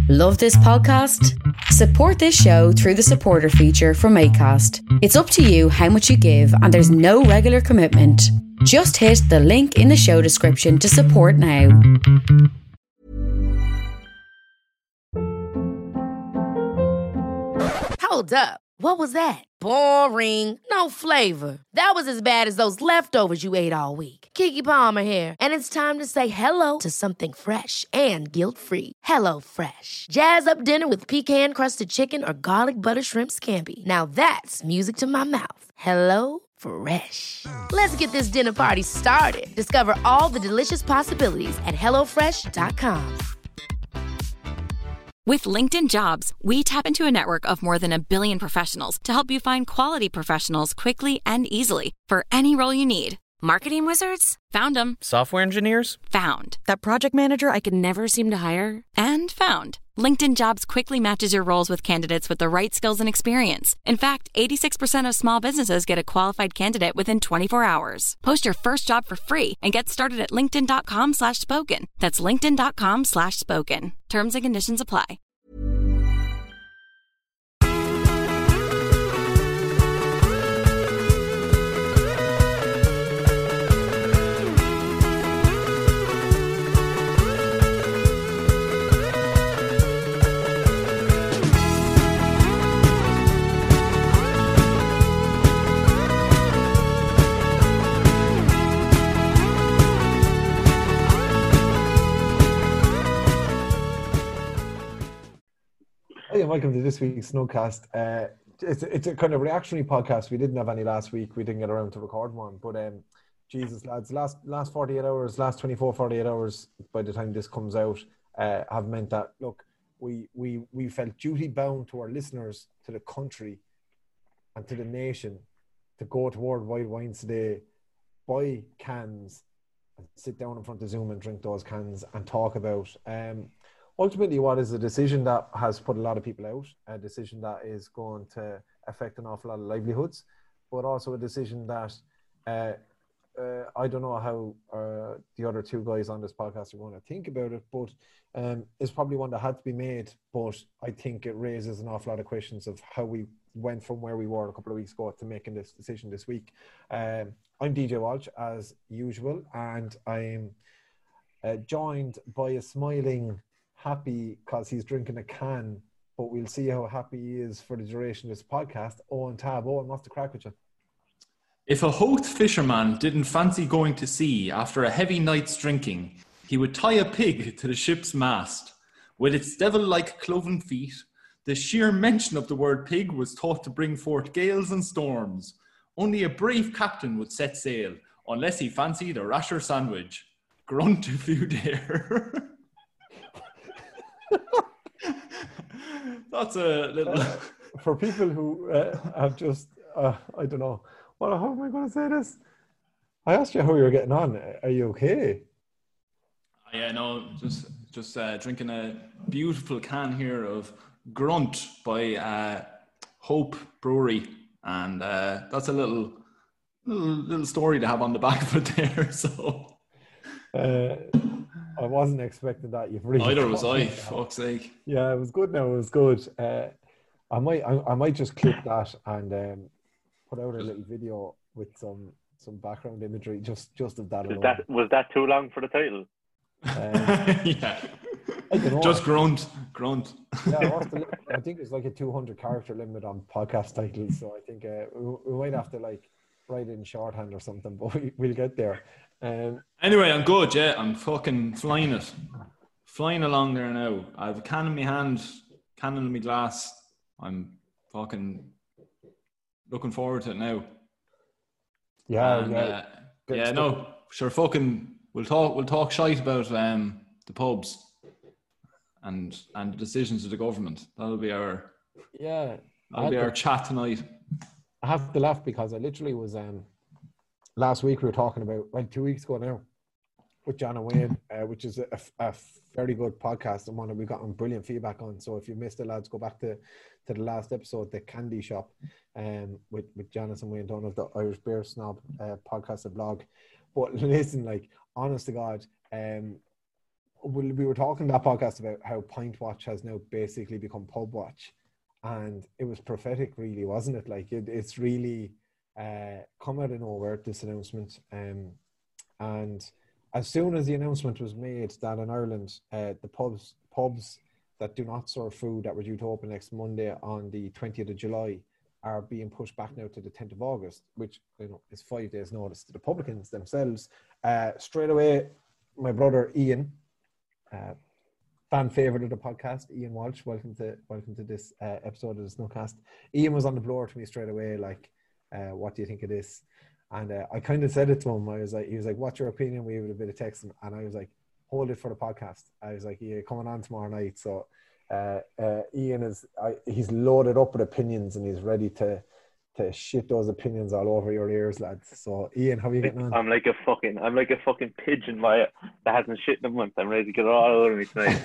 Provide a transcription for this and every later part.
Love this podcast? Support this show through the supporter feature from Acast. It's up to you how much you give, and there's no regular commitment. Just hit the link in the show description to support now. Hold up. What was that? Boring. No flavor. That was as bad as those leftovers you ate all week. Keke Palmer here, and it's time to say hello to something fresh and guilt-free. Hello Fresh. Jazz up dinner with pecan-crusted chicken or garlic butter shrimp scampi. Now that's music to my mouth. Hello Fresh. Let's get this dinner party started. Discover all the delicious possibilities at hellofresh.com. With LinkedIn Jobs, we tap into a network of more than 1 billion professionals to help you find quality professionals quickly and easily for any role you need. Marketing wizards? Found them. Software engineers? Found. That project manager I could never seem to hire? And found. LinkedIn Jobs quickly matches your roles with candidates with the right skills and experience. In fact, 86% of small businesses get a qualified candidate within 24 hours. Post your first job for free and get started at linkedin.com/spoken. That's linkedin.com/spoken. Terms and conditions apply. Hey, and welcome to this week's Snugcast. It's a kind of reactionary podcast. We didn't have any last week. We didn't get around to record one. But Jesus, lads, last 48 hours, last 48 hours, by the time this comes out, have meant that, look, we felt duty bound to our listeners, to the country and to the nation, to go to Worldwide Wines today, buy cans, and sit down in front of Zoom and drink those cans and talk about ultimately what is a decision that has put a lot of people out, a decision that is going to affect an awful lot of livelihoods, but also a decision that I don't know how the other two guys on this podcast are going to think about it, but it's probably one that had to be made. But I think it raises an awful lot of questions of how we went from where we were a couple of weeks ago to making this decision this week. I'm DJ Walsh, as usual, and I'm joined by a smiling, happy, because he's drinking a can, but we'll see how happy he is for the duration of this podcast, Owen Tab. Owen, what's the crack with you? If a Howth fisherman didn't fancy going to sea after a heavy night's drinking, he would tie a pig to the ship's mast. With its devil-like cloven feet, the sheer mention of the word pig was thought to bring forth gales and storms. Only a brave captain would set sail, unless he fancied a rasher sandwich. Grunt if you dare. That's a little... for people who have just, I don't know, how am I going to say this? I asked you how you were getting on. Are you okay? Yeah, no, just drinking a beautiful can here of Grunt by Hope Brewery, and that's a little story to have on the back of it there. So I wasn't expecting that. You've really either was I. Fuck's sake. Yeah, it was good. Now it was good. I might just clip that and put out a little video with some background imagery just of that. Was that too long for the title? Yeah. I don't know. Just grunt. Yeah, I think it's like a 200 character limit on podcast titles, so I think we might have to like write in shorthand or something, but we'll get there. Anyway, I'm good. Yeah, I'm fucking flying along there now. I have a can in my hand, can in my glass. I'm fucking looking forward to it now. Yeah. No, sure. Fucking, we'll talk shite about the pubs and the decisions of the government. That'll be our chat tonight. I have to laugh because I literally was last week we were talking about, like 2 weeks ago now, with John and Wayne, which is a very good podcast and one that we've gotten brilliant feedback on. So if you missed it, lads, go back to the last episode, The Candy Shop, with Janice and Wayne Dunn of the Irish Beer Snob podcast and blog. But listen, like, honest to God, we were talking in that podcast about how Pint Watch has now basically become Pub Watch, and it was prophetic, really, wasn't it? Like it's really come out of nowhere, this announcement, and as soon as the announcement was made that in Ireland, the pubs that do not serve food that were due to open next Monday on the 20th of July are being pushed back now to the 10th of August, which is 5 days notice to the publicans themselves. Straight away, my brother Ian, fan favourite of the podcast, Ian Walsh, welcome to this episode of the Snowcast. Ian was on the blower to me straight away, like, what do you think of this? And I kind of said it to him. He was like, what's your opinion? We had a bit of text, and I was like, hold it for the podcast. I was like, yeah, coming on tomorrow night. So Ian he's loaded up with opinions, and he's ready to shit those opinions all over your ears, lads. So Ian, how are you getting on? I'm like a fucking pigeon that hasn't shit in a month. I'm ready to get it all over me tonight.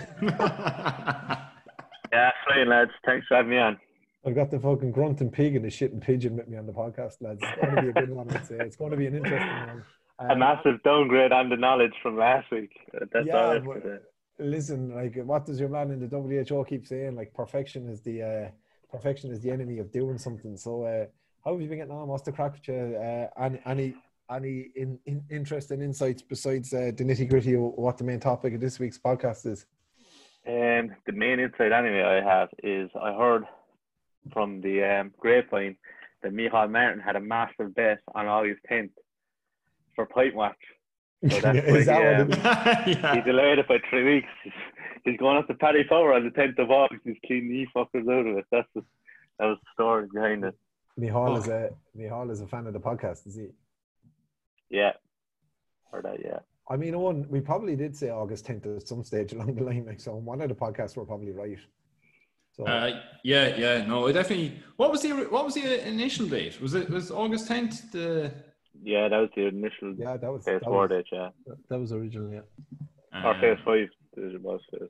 Yeah, fine, lads. Thanks for having me on. I've got the fucking grunting pig and the shitting pigeon with me on the podcast, lads. It's going to be a good one, I'd say. It's going to be an interesting one. A massive downgrade on the knowledge from last week. That's all. Listen, like, what does your man in the WHO keep saying? Like, perfection is the enemy of doing something. So, how have you been getting on? What's the crack with you? Any interesting insights besides the nitty gritty of what the main topic of this week's podcast is? The main insight, anyway, I have is I heard from the grapevine that Micheál Martin had a massive bet on August 10th for Pint Watch. So that's he delayed it by 3 weeks. He's going up to Paddy Power on the 10th of August. He's cleaning knee fuckers out of it. That was the story behind it. Micheál is a fan of the podcast, is he? Yeah. Heard that, yeah. I mean, we probably did say August 10th at some stage along the line. Like, so one of the podcasts were probably right. So no, it definitely. What was the initial date? Was August 10th? Yeah, that was the initial. Yeah, that was phase 4 date. Yeah, that was original. Yeah, or phase 5. It was phase.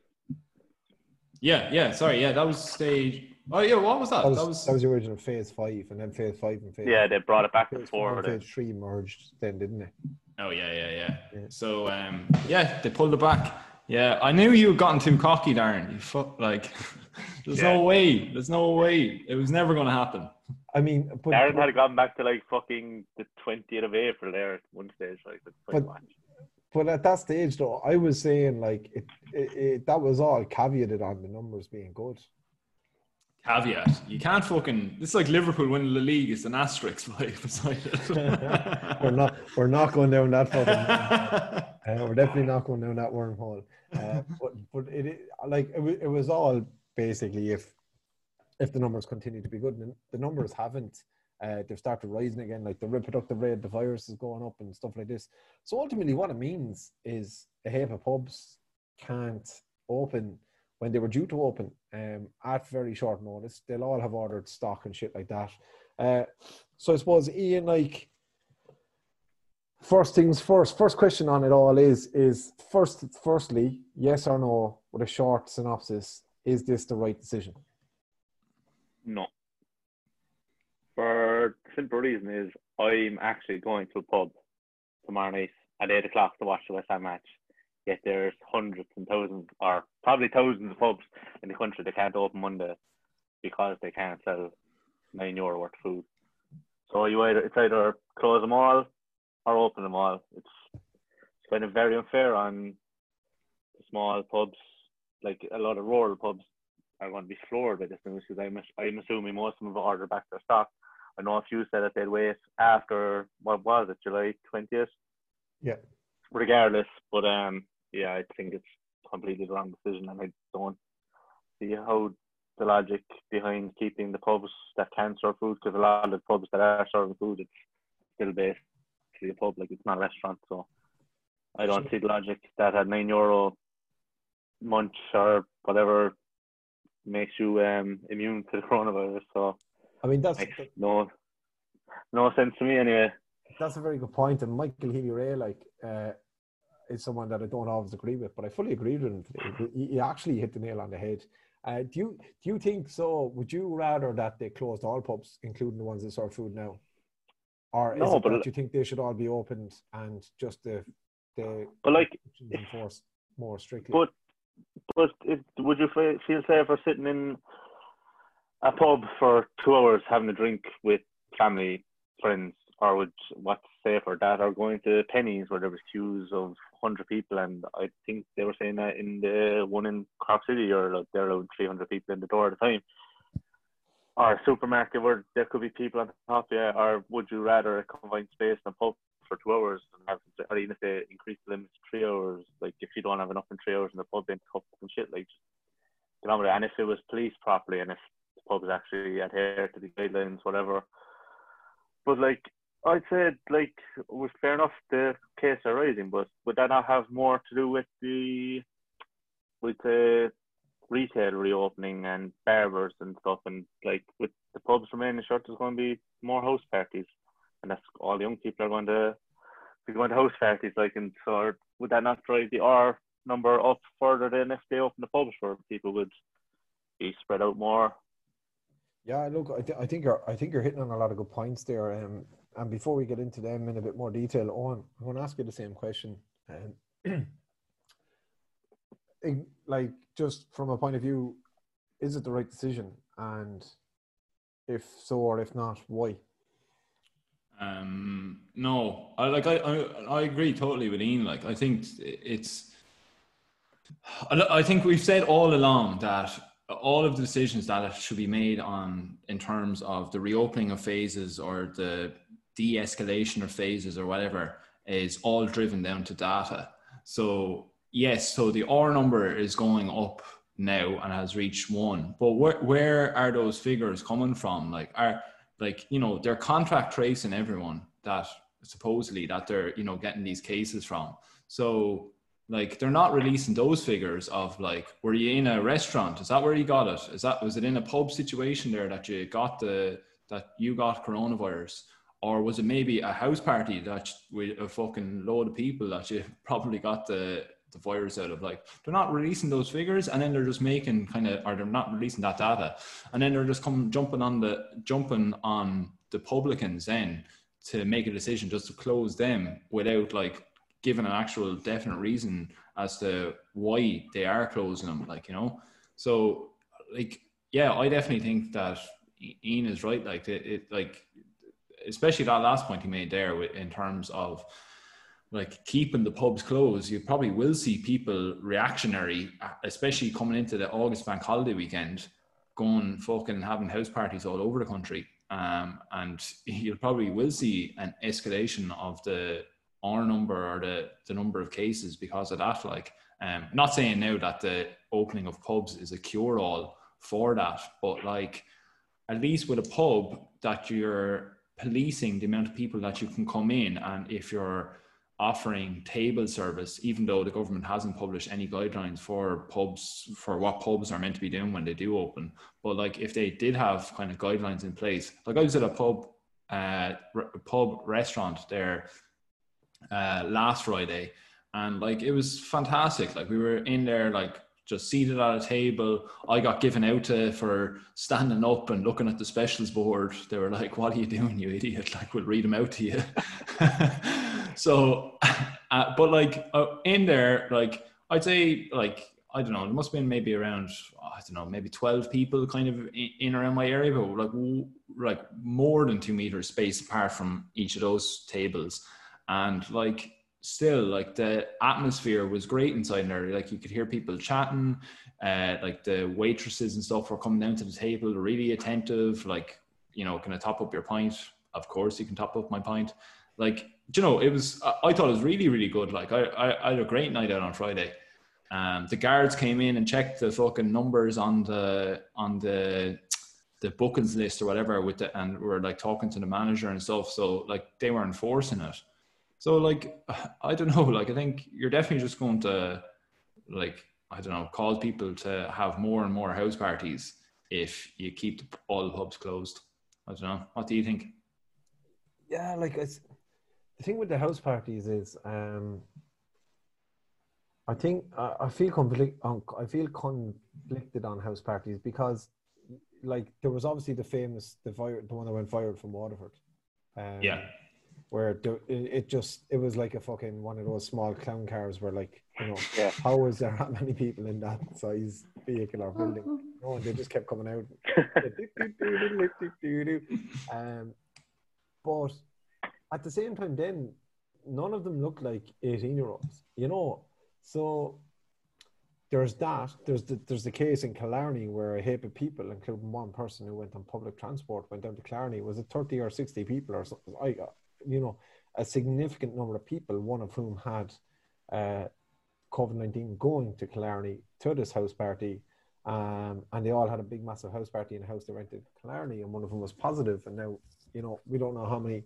Yeah. Sorry, yeah, that was stage. Oh yeah, what was that? That was the original phase 5, and then phase 5 and phase. Yeah, they brought it back to phase 4. Phase 3 merged then, didn't they? Oh yeah. So they pulled it back. Yeah, I knew you had gotten too cocky, Darren. You there's no way. It was never going to happen. I mean, Darren had gone back to like fucking the 20th of April there at one stage, like but at that stage though, I was saying like it that was all caveated on the numbers being good. Caveat: you can't fucking. This is like Liverpool winning the league. It's an asterisk beside it. We're not going down that fucking. We're definitely not going down that wormhole. But it was all basically if the numbers continue to be good, and the numbers haven't. They've started rising again. Like the reproductive rate, the virus is going up and stuff like this. So ultimately, what it means is a heap of pubs can't open when they were due to open at very short notice. They'll all have ordered stock and shit like that. So I suppose, Ian, like, first things first. First question on it all is firstly, yes or no, with a short synopsis, is this the right decision? No. For the simple reason is I'm actually going to a pub tomorrow night at 8 o'clock to watch the West Ham match. Yet there's hundreds and thousands, or probably thousands of pubs in the country that can't open Monday because they can't sell €9 worth of food. So it's either close them all or open them all. It's kind of very unfair on the small pubs. Like a lot of rural pubs are going to be floored by this news because I'm assuming most of them have ordered back their stock. I know a few said that they'd wait after, what was it, July 20th? Yeah. Regardless, but yeah, I think it's completely the wrong decision, and I don't see how the logic behind keeping the pubs that can serve food, because a lot of the pubs that are serving food, it's still basically a pub, like it's not a restaurant. So I don't see the logic that at €9 munch or whatever makes you immune to the coronavirus. So I mean, that's no sense to me anyway. That's a very good point, and Michael Healy-Rae, is someone that I don't always agree with, but I fully agree with him today. He actually hit the nail on the head. Do you think so? Would you rather that they closed all pubs, including the ones that serve food now, or do you think they should all be opened and just the enforced? more strictly. But would you feel safer sitting in a pub for 2 hours having a drink with family, friends, or what's safer, that or going to Penny's where there was queues of 100 people, and I think they were saying that in the one in Cork City, or there allowed 300 people in the door at a time, or a supermarket where there could be people on top, or would you rather a confined space in a pub for 2 hours, and have, or even if they increase the limit to 3 hours, like if you don't have enough in 3 hours in the pub, then cups and shit, like, you know, and if it was policed properly, and if the pubs actually adhere to the guidelines, whatever. But like, I'd say, like, it was fair enough the case arising, but would that not have more to do with the retail reopening and barbers and stuff, and like with the pubs remaining shut, there's going to be more house parties, and that's all the young people are going to be going to house parties, like, and so would that not drive the R number up further than if they open the pubs, where people would be spread out more? Yeah, look, I think you're hitting on a lot of good points there. And before we get into them in a bit more detail, Owen, I want to ask you the same question. Like, just from a point of view, is it the right decision? And if so, or if not, why? No, I agree totally with Ian. Like, I think I think we've said all along that all of the decisions that should be made in terms of the reopening of phases or the de-escalation of phases or whatever is all driven down to data. So yes, so the R number is going up now and has reached 1, but where are those figures coming from? They're contract tracing everyone that supposedly that they're, you know, getting these cases from. So like, they're not releasing those figures of like, were you in a restaurant? Is that where you got it? Was it in a pub situation there that you got coronavirus? Or was it maybe a house party that with a fucking load of people that you probably got the virus out of? Like, they're not releasing those figures, and then they're just making or they're not releasing that data, and then they're just jumping on the publicans then to make a decision just to close them without like giving an actual definite reason as to why they are closing them, like, you know. So like, yeah, I definitely think that Ian is right. Like, like, especially that last point he made there in terms of like keeping the pubs closed, you probably will see people reactionary, especially coming into the August bank holiday weekend, going fucking having house parties all over the country. And you probably will see an escalation of the R number or the number of cases because of that. Like, not saying now that the opening of pubs is a cure-all for that, but like, at least with a pub that you're policing the amount of people that you can come in, and if you're offering table service, even though the government hasn't published any guidelines for pubs, for what pubs are meant to be doing when they do open, but like if they did have kind of guidelines in place, like I was at a pub restaurant there last Friday, and like it was fantastic. Like, we were in there like just seated at a table. I got given out to for standing up and looking at the specials board. They were like, "What are you doing, you idiot? Like, we'll read them out to you." So, but like in there, like I'd say, like, I don't know, there must have been maybe around, I don't know, maybe 12 people kind of in around my area, but like more than 2 meters space apart from each of those tables. And like, still, like, the atmosphere was great inside there. Like, you could hear people chatting, like the waitresses and stuff were coming down to the table, really attentive, like, you know, can I top up your pint? Of course you can top up my pint. Like, you know, I thought it was really, really good. Like, I had a great night out on Friday. The guards came in and checked the fucking numbers on the bookings list or whatever and we were like talking to the manager and stuff. So like, they were enforcing it. So like, I don't know, like, I think you're definitely just going to, like, I don't know, cause people to have more and more house parties if you keep all the pubs closed. I don't know. What do you think? Yeah, like, the thing with the house parties is, I think I feel conflicted on house parties because, like, there was obviously the one that went viral from Waterford. where it was like a fucking one of those small clown cars where, like, you know, Yeah. how is there that many people in that size vehicle or building? No, and they just kept coming out. But at the same time, then none of them looked like 18-year-olds, you know. So there's that. There's the case in Killarney where a heap of people, including one person who went on public transport, went down to Killarney. Was it 30 or 60 people or something? You know, a significant number of people, one of whom had COVID-19, going to Killarney to this house party. And they all had a big, massive house party in a house they rented in Killarney, and one of them was positive. And now, you know, we don't know how many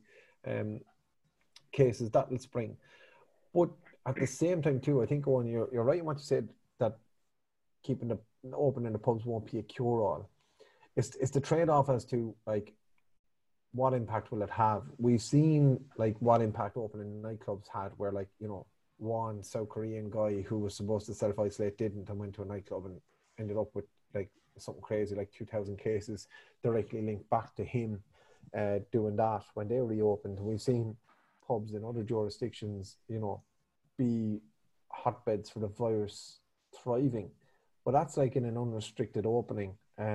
cases that will spring. But at the same time, too, I think, Owen, you're right in what you said, that keeping the open in the pubs won't be a cure-all. It's the trade-off as to, like, what impact will it have? We've seen, like, what impact opening nightclubs had, where, like, you know, one South Korean guy who was supposed to self-isolate didn't, and went to a nightclub and ended up with, like, something crazy, like 2,000 cases directly linked back to him doing that when they reopened. We've seen pubs in other jurisdictions, you know, be hotbeds for the virus thriving. But that's like in an unrestricted opening.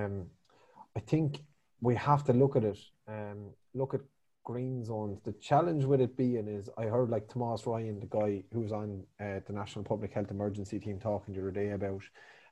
I think we have to look at it, look at green zones. The challenge with it being is, I heard, like, Tomas Ryan, the guy who's on the National Public Health Emergency Team, talking the other day about,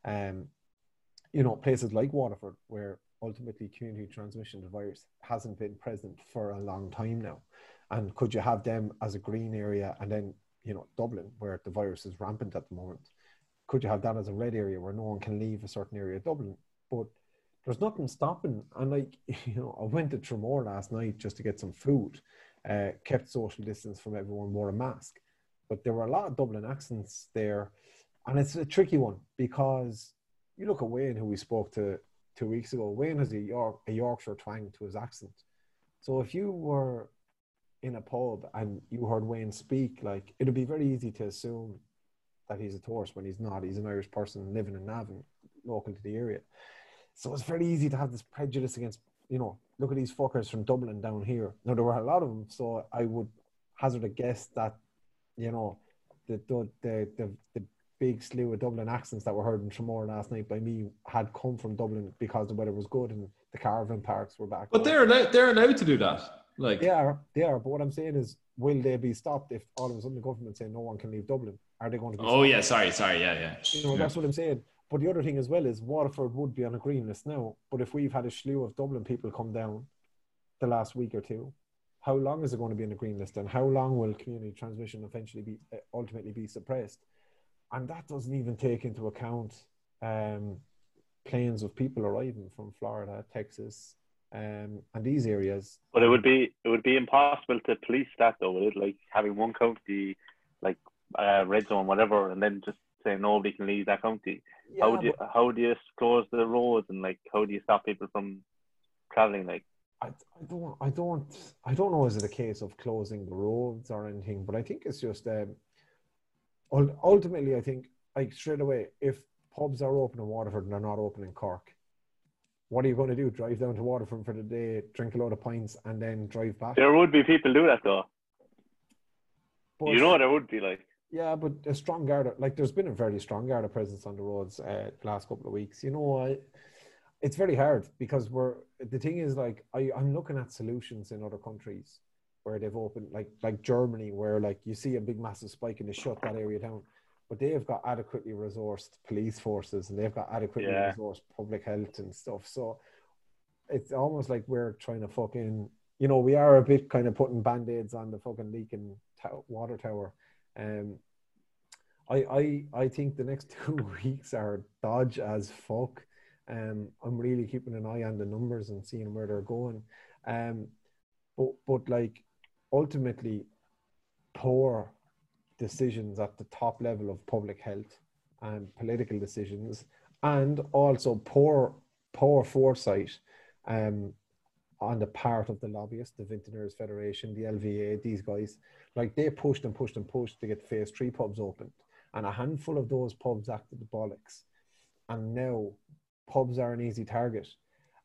you know, places like Waterford, where ultimately community transmission of the virus hasn't been present for a long time now. And could you have them as a green area, and then, you know, Dublin, where the virus is rampant at the moment, could you have that as a red area where no one can leave a certain area of Dublin? But there's nothing stopping. And, like, you know, I went to Tramore last night just to get some food, kept social distance from everyone, wore a mask. But there were a lot of Dublin accents there. And it's a tricky one, because you look at Wayne, who we spoke to 2 weeks ago. Wayne has a Yorkshire twang to his accent. So if you were in a pub and you heard Wayne speak, like, it'd be very easy to assume that he's a tourist when he's not. He's an Irish person living in Navan, local to the area. So it's very easy to have this prejudice against, you know, look at these fuckers from Dublin down here. Now, there were a lot of them, so I would hazard a guess that, you know, the big slew of Dublin accents that were heard in Tramore last night by me had come from Dublin because the weather was good and the caravan parks were back. But they're allowed to do that. Like, They are. But what I'm saying is, will they be stopped if all of a sudden the government say no one can leave Dublin? Are they going to be stopped? oh yeah, sorry, yeah. You know, that's what I'm saying. But the other thing as well is, Waterford would be on a green list now. But if we've had a slew of Dublin people come down the last week or two, how long is it going to be on a green list? And how long will community transmission eventually ultimately be suppressed? And that doesn't even take into account planes of people arriving from Florida, Texas, and these areas. But it would be impossible to police that, though, would it? Like, having one county, like, red zone, whatever, and then just saying nobody can leave that county. Yeah, how do you close the roads, and, like, how do you stop people from traveling? Like, I don't know, is it a case of closing the roads or anything, but I think it's just ultimately, I think, like, straight away, if pubs are open in Waterford and they're not open in Cork, what are you going to do? Drive down to Waterford for the day, drink a load of pints, and then drive back? there would be people do that, though. But, you know, there would be, like. Yeah, but a strong Garda, like, there's been a very strong Garda presence on the roads the last couple of weeks. You know, it's very hard, because the thing is, like, I'm looking at solutions in other countries where they've opened, like Germany, where, like, you see a big massive spike and they shut that area down, but they've got adequately resourced police forces and they've got adequately resourced public health and stuff. So it's almost like we're trying to fucking, you know, we are a bit kind of putting band-aids on the fucking leaking water tower. I think the next 2 weeks are dodge as fuck. I'm really keeping an eye on the numbers and seeing where they're going. But like, ultimately, poor decisions at the top level of public health and political decisions, and also poor foresight on the part of the lobbyists, the Vintners Federation, the LVA, these guys. Like, they pushed and pushed and pushed to get phase 3 pubs opened, and a handful of those pubs acted the bollocks, and now pubs are an easy target.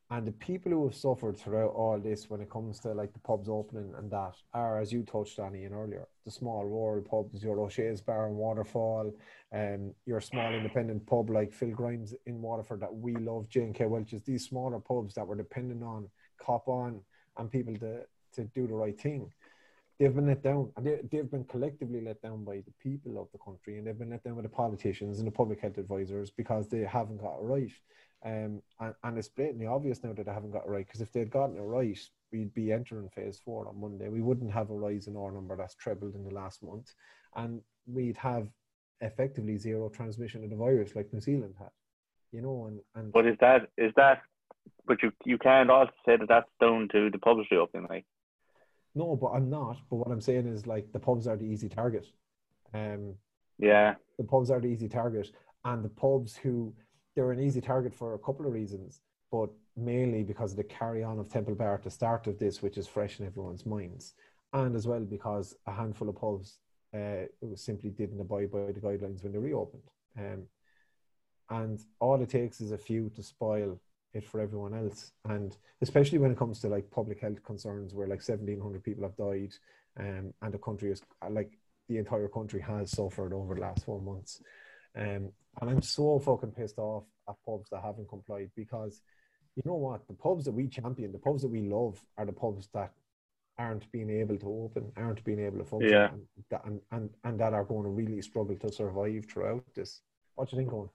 And the people who have suffered throughout all this when it comes to like the pubs opening and that are, as you touched on Ian earlier, the small rural pubs, your O'Shea's Bar and Waterfall, your small independent pub like Phil Grimes in Waterford that we love, J&K Welch's, these smaller pubs that were dependent on Cop On and people to do the right thing. They've been let down, and they've been collectively let down by the people of the country, and they've been let down by the politicians and the public health advisors because they haven't got it right. And it's blatantly obvious now that they haven't got it right, because if they'd gotten it right, we'd be entering phase 4 on Monday. We wouldn't have a rise in our number that's trebled in the last month, and we'd have effectively zero transmission of the virus like New Zealand had, you know. And but is that but you can't also say that that's down to the pubs reopening, like. No, but I'm not. But what I'm saying is, like, the pubs are the easy target. Yeah. The pubs are the easy target. And the pubs they're an easy target for a couple of reasons, but mainly because of the carry-on of Temple Bar at the start of this, which is fresh in everyone's minds. And as well because a handful of pubs simply didn't abide by the guidelines when they reopened. And all it takes is a few to spoil it for everyone else, and especially when it comes to like public health concerns where like 1,700 people have died, and the country is like the entire country has suffered over the last 4 months, and I'm so fucking pissed off at pubs that haven't complied, because you know what, the pubs that we champion, the pubs that we love, are the pubs that aren't being able to open, aren't being able to function, and that are going to really struggle to survive throughout this. What do you think, Owen?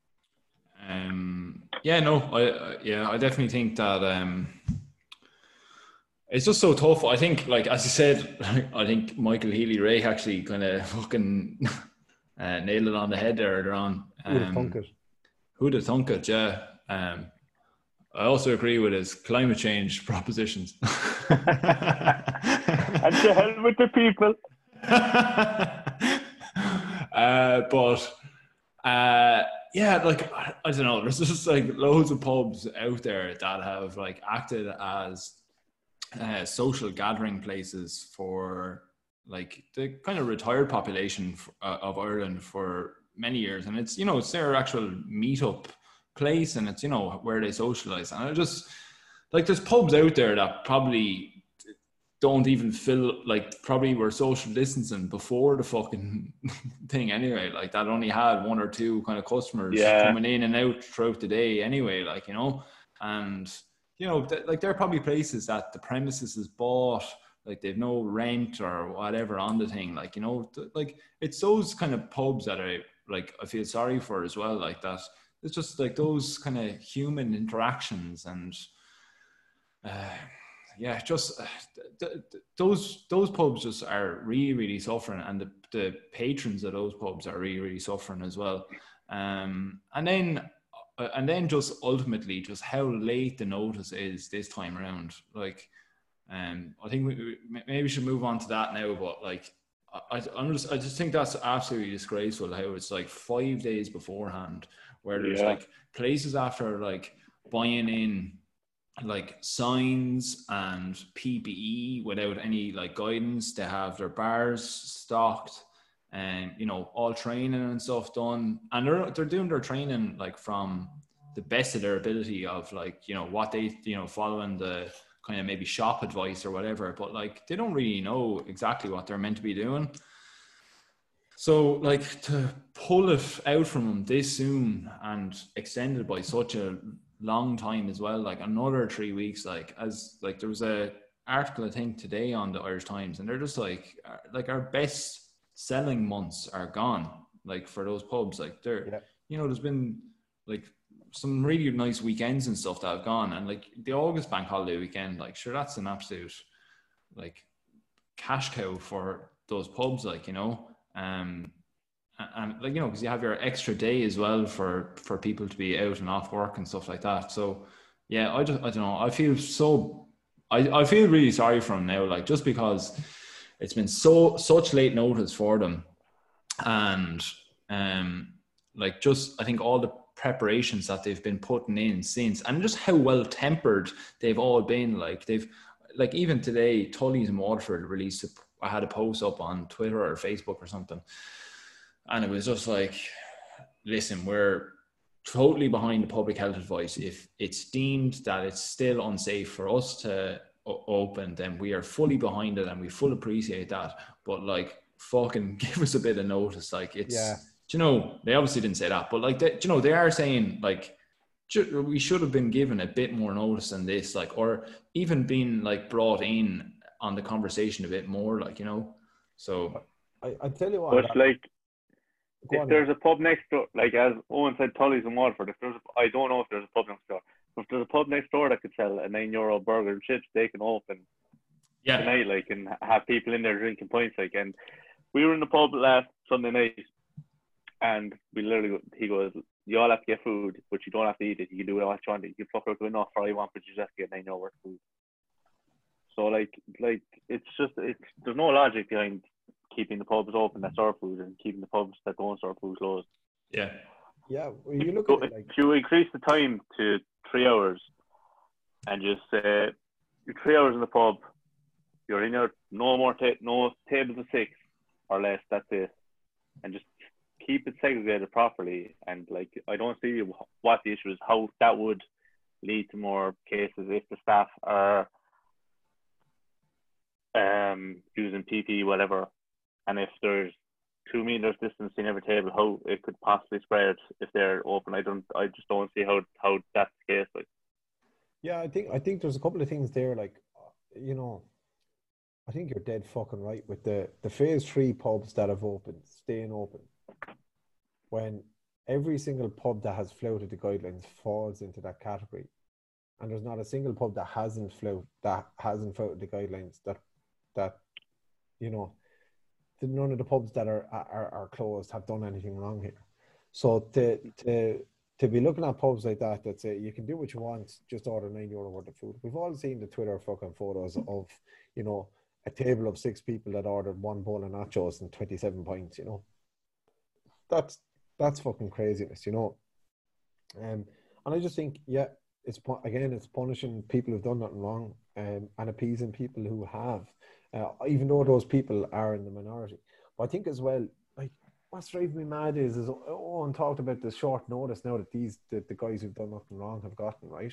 I definitely think that it's just so tough. I think, like, as you said, I think Michael Healy-Rae actually kind of fucking nailed it on the head there earlier on. Who'd have thunk it? Who'd have thunk it, yeah. I also agree with his climate change propositions. And to hell with the people. Yeah, like, I don't know, there's just like loads of pubs out there that have like acted as social gathering places for like the kind of retired population of Ireland for many years. And it's, you know, it's their actual meetup place, and it's, you know, where they socialize. And I just, like, there's pubs out there that probably don't even feel like, probably were social distancing before the fucking thing anyway, like that only had one or two kind of customers coming in and out throughout the day anyway, like, you know. And, you know, like, there are probably places that the premises is bought, like they've no rent or whatever on the thing, like, you know, like, it's those kind of pubs that I feel sorry for as well, like that. It's just like those kind of human interactions, and those pubs just are really, really suffering, and the patrons of those pubs are really, really suffering as well. And then just ultimately just how late the notice is this time around. Like, I think we maybe should move on to that now, but like, I just think that's absolutely disgraceful how it's like 5 days beforehand, where there's like places after like buying in like signs and PPE without any like guidance. They have their bars stocked, and, you know, all training and stuff done, and they're doing their training like from the best of their ability of, like, you know, what they, you know, following the kind of maybe shop advice or whatever, but like they don't really know exactly what they're meant to be doing. So like, to pull it out from them this soon and extend it by such a long time as well, like another 3 weeks, like, as like, there was a article I think today on the Irish Times, and they're just like our best selling months are gone, like, for those pubs. Like, they're you know, there's been like some really nice weekends and stuff that have gone, and like the August bank holiday weekend, like, sure, that's an absolute like cash cow for those pubs, like, you know. And like, you know, because you have your extra day as well for people to be out and off work and stuff like that. So yeah, I don't know, I feel really sorry for them now, like, just because it's been such late notice for them, and like, just I think all the preparations that they've been putting in since, and just how well tempered they've all been. Like, they've, like, even today, Tully's in Waterford released I had a post up on Twitter or Facebook or something, and it was just like, listen, we're totally behind the public health advice. If it's deemed that it's still unsafe for us to open, then we are fully behind it and we fully appreciate that. But like, fucking give us a bit of notice. Like, it's, you know, they obviously didn't say that, but like, you know, they are saying like, we should have been given a bit more notice than this, like, or even been like brought in on the conversation a bit more, like, you know. So I tell you what, but like, if there's a pub next door, like as Owen said, Tully's in Waterford, if there's I don't know if there's a pub next door, but if there's a pub next door that could sell a €9 burger and chips, they can open tonight, like, and have people in there drinking pints, like. And we were in the pub last Sunday night, and we literally, he goes, you all have to get food, but you don't have to eat it. You can do what you want. You can fuck out the window for all you want, but you just have to get €9 worth of food. So like it's just, there's no logic behind keeping the pubs open that serve food and keeping the pubs that don't serve food closed. Yeah. Well, you look at it like, if you increase the time to 3 hours and just say you're 3 hours in the pub, you're in your no tables of 6 or less. That's it, and just keep it segregated properly. And like, I don't see what the issue is. How that would lead to more cases if the staff are using PPE, whatever. And if there's 2 meters distance in every table, how it could possibly spread if they're open. I just don't see how that's the case. Like, yeah, I think there's a couple of things there. Like, you know, I think you're dead fucking right with the phase 3 pubs that have opened, staying open. When every single pub that has flouted the guidelines falls into that category, and there's not a single pub that hasn't flouted the guidelines, that you know, none of the pubs that are closed have done anything wrong here. So to be looking at pubs like that say you can do what you want, just order €9 worth of food. We've all seen the Twitter fucking photos of, you know, a table of 6 people that ordered 1 bowl of nachos and 27 pints. You know, that's fucking craziness. You know, and I just think, yeah, it's punishing people who've done nothing wrong, and appeasing people who have. Even though those people are in the minority. But I think as well, like, what's driving me mad is Owen talked about the short notice now that the guys who've done nothing wrong have gotten, right?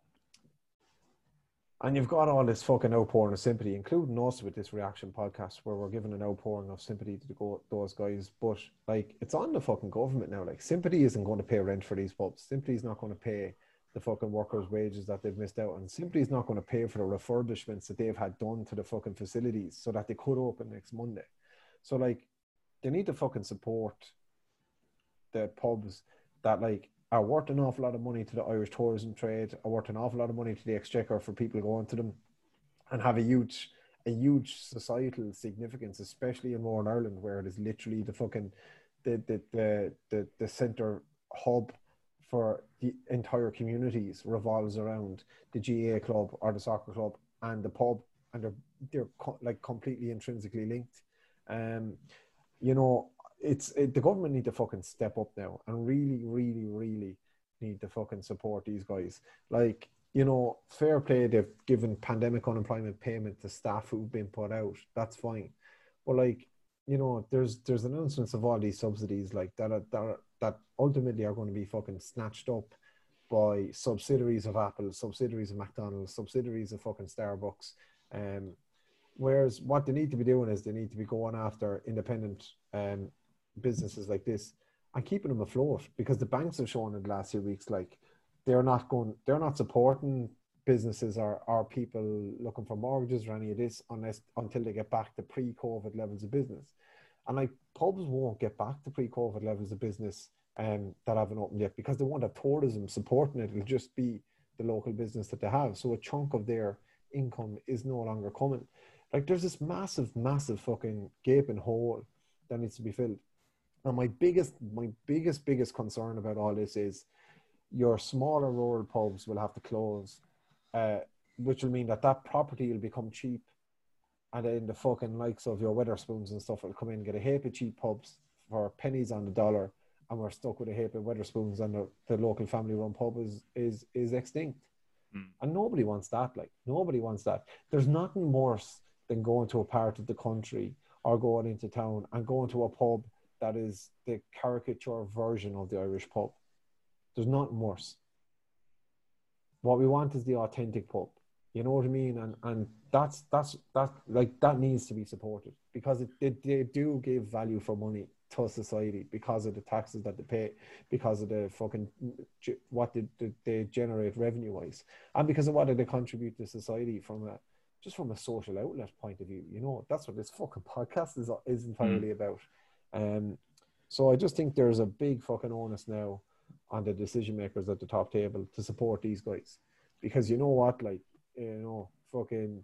And you've got all this fucking outpouring of sympathy, including us with this reaction podcast, where we're giving an outpouring of sympathy to those guys. But like, it's on the fucking government now. Like, sympathy isn't going to pay rent for these pubs. Sympathy is not going to pay the fucking workers' wages that they've missed out on. Simply is not going to pay for the refurbishments that they've had done to the fucking facilities so that they could open next Monday. So like, they need to fucking support the pubs that like are worth an awful lot of money to the Irish tourism trade, are worth an awful lot of money to the exchequer for people going to them, and have a huge societal significance, especially in Northern Ireland, where it is literally the fucking the centre hub for the entire communities revolves around the GAA club or the soccer club and the pub, and they're like completely intrinsically linked. You know, the government need to fucking step up now and really need to fucking support these guys. Like, you know, fair play, they've given pandemic unemployment payment to staff who've been put out. That's fine, but like, you know, there's announcements of all these subsidies like that ultimately are going to be fucking snatched up by subsidiaries of Apple, subsidiaries of McDonald's, subsidiaries of fucking Starbucks. Whereas what they need to be doing is they need to be going after independent businesses like this and keeping them afloat, because the banks have shown in the last few weeks, like, they're not supporting businesses or people looking for mortgages or any of this until they get back to pre-COVID levels of business. And like, pubs won't get back to pre-COVID levels of business that haven't opened yet, because they won't have tourism supporting it. It'll just be the local business that they have. So a chunk of their income is no longer coming. Like, there's this massive fucking gaping hole that needs to be filled. And my biggest concern about all this is your smaller rural pubs will have to close, which will mean that property will become cheap. And then the fucking likes of your Wetherspoons and stuff will come in and get a heap of cheap pubs for pennies on the dollar, and we're stuck with a heap of Wetherspoons, and the local family-run pub is extinct. And nobody wants that. Like, nobody wants that. There's nothing worse than going to a part of the country or going into town and going to a pub that is the caricature version of the Irish pub. There's nothing worse. What we want is the authentic pub. You know what I mean? And that like that needs to be supported, because they do give value for money to society because of the taxes that they pay, because of the fucking what they generate revenue wise, and because of what they contribute to society from a social outlet point of view. You know, that's what this fucking podcast is entirely about. So I just think there's a big fucking onus now on the decision makers at the top table to support these guys, because you know what, like, you know, fucking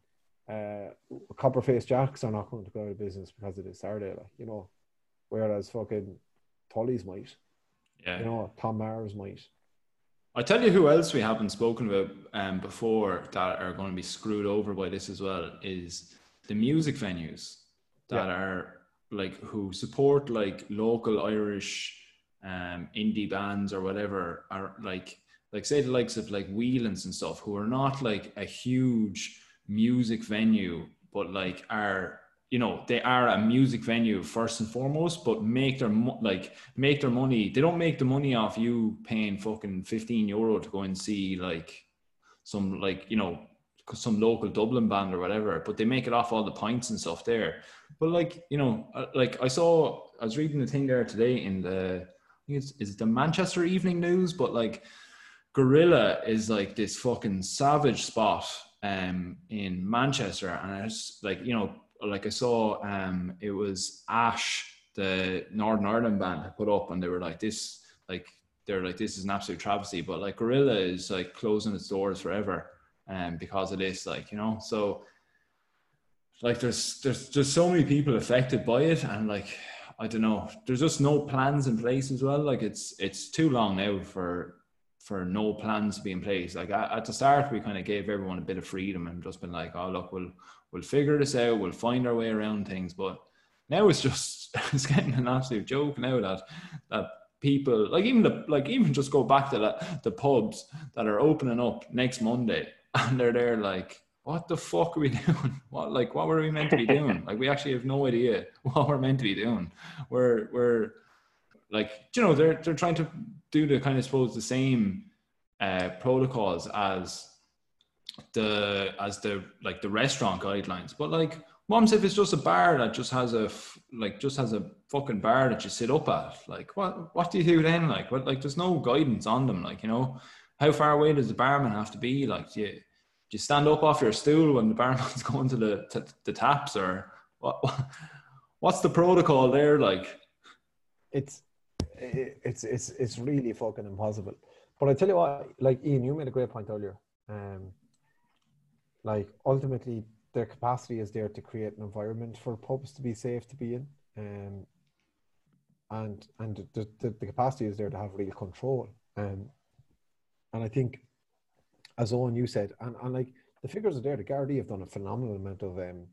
Copperface Jacks are not going to go out of business because of this, are they? Like, you know, whereas fucking Tully's might. Yeah. You know, Tom Mars might. I tell you who else we haven't spoken about before that are going to be screwed over by this as well is the music venues that are like, who support like local Irish indie bands or whatever, are like say the likes of like Whelan's and stuff, who are not like a huge music venue, but like are, you know, they are a music venue first and foremost, but make their money. They don't make the money off you paying fucking €15 to go and see like some, like, you know, some local Dublin band or whatever, but they make it off all the pints and stuff there. But like, you know, like I was reading the thing there today in the, I think is it the Manchester Evening News, but like Gorilla is like this fucking savage spot in Manchester, and it's like, you know, like I saw it was Ash, the Northern Ireland band, had put up, and they were like, this, like, they're like, this is an absolute travesty, but like Gorilla is like closing its doors forever because of this, like, you know. So like there's so many people affected by it, and like, I don't know, there's just no plans in place as well. Like it's too long now for no plans to be in place. Like at the start, we kind of gave everyone a bit of freedom and just been like, oh look, we'll figure this out, we'll find our way around things. But now it's just it's getting an absolute joke now that people like even just go back to the pubs that are opening up next Monday, and they're there like, what the fuck are we doing? What were we meant to be doing? Like, we actually have no idea what we're meant to be doing. We're like, you know, they're trying to do the kind of, suppose, the same protocols as the like the restaurant guidelines. But like, what if it's just a bar that just has a fucking bar that you sit up at? Like, what do you do then? Like, what, like, there's no guidance on them. Like, you know, how far away does the barman have to be? Like, do you stand up off your stool when the barman's going to the taps, or what's the protocol there? Like, it's really fucking impossible. But I tell you what, like, Ian, you made a great point earlier. Like, ultimately, their capacity is there to create an environment for pubs to be safe to be in, and the capacity is there to have real control. And I think, as Owen, you said, and like, the figures are there. The Gardaí have done a phenomenal amount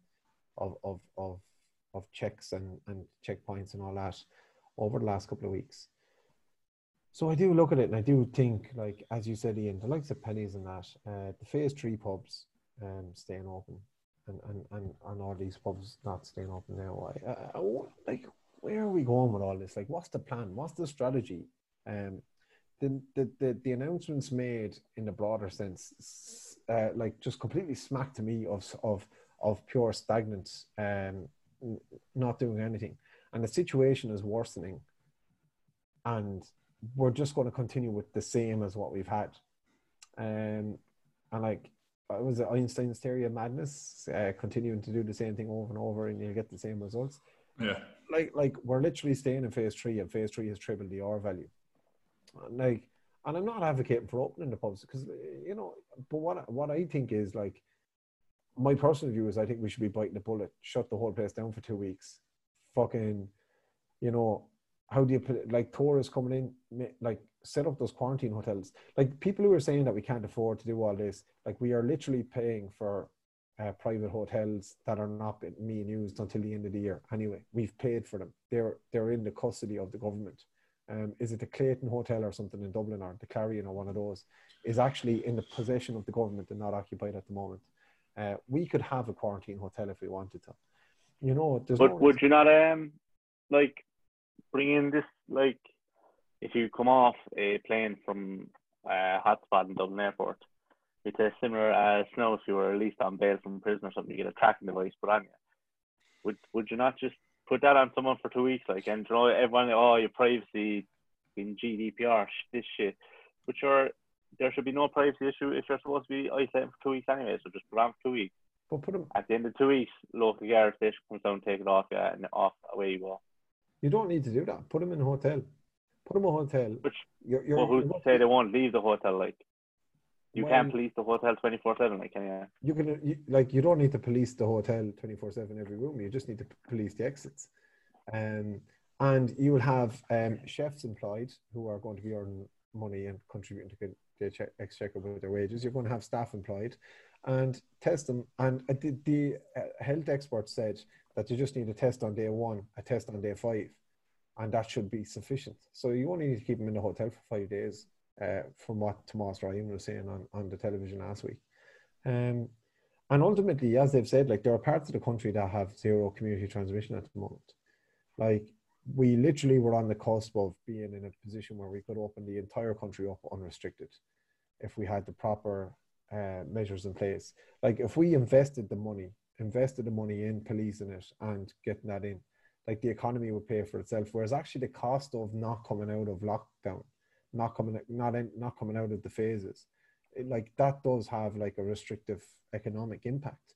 of checks and checkpoints and all that over the last couple of weeks. So I do look at it, and I do think, like, as you said, Ian, the likes of Pennies and that, the phase 3 pubs staying open, and all these pubs not staying open now. Like, where are we going with all this? Like, what's the plan? What's the strategy? The announcements made in the broader sense, like, just completely smack to me of pure stagnant, not doing anything, and the situation is worsening, and we're just going to continue with the same as what we've had, and like, was it Einstein's theory of madness? Continuing to do the same thing over and over, and you'll get the same results. Yeah, like we're literally staying in phase 3, and phase 3 has tripled the R value. Like, and I'm not advocating for opening the pubs, because, you know, but what I think is, like, my personal view is, I think we should be biting the bullet, shut the whole place down for 2 weeks. Fucking, you know, how do you put it? Like, tourists coming in, like, set up those quarantine hotels. Like, people who are saying that we can't afford to do all this, like, we are literally paying for private hotels that are not being used until the end of the year. Anyway, we've paid for them. They're in the custody of the government. Is it the Clayton Hotel or something in Dublin, or the Clarion, or one of those, is actually in the possession of the government and not occupied at the moment. We could have a quarantine hotel if we wanted to. You know, there's but would you not like bring in this, like, if you come off a plane from a hotspot in Dublin Airport, it's similar as Snow if you were released on bail from prison or something. You get a tracking device put on you. Would you not just put that on someone for 2 weeks? Like, and you know, everyone, your privacy in GDPR, this shit. But there should be no privacy issue if you're supposed to be isolated for 2 weeks anyway. So just put on for 2 weeks. But put them. At the end of 2 weeks, local guard station comes down, take it off, and off away you go. You don't need to do that. Put them in a hotel. Put them in a hotel. Well, who's to say they won't leave the hotel? Like, you can't police the hotel 24/7. Like, can you? You don't need to police the hotel 24/7 every room. You just need to police the exits. And you will have chefs employed who are going to be earning money and contributing to the exchequer with their wages. You're going to have staff employed and test them. And the health experts said that you just need a test on day 1, a test on day 5, and that should be sufficient. So you only need to keep them in the hotel for 5 days, from what Tomas Ryan was saying on the television last week. And ultimately, as they've said, like, there are parts of the country that have zero community transmission at the moment. Like, we literally were on the cusp of being in a position where we could open the entire country up unrestricted if we had the proper measures in place. Like, if we invested the money in policing it and getting that in, like, the economy would pay for itself. Whereas actually the cost of not coming out of lockdown, not coming out of the phases, like, that does have like a restrictive economic impact.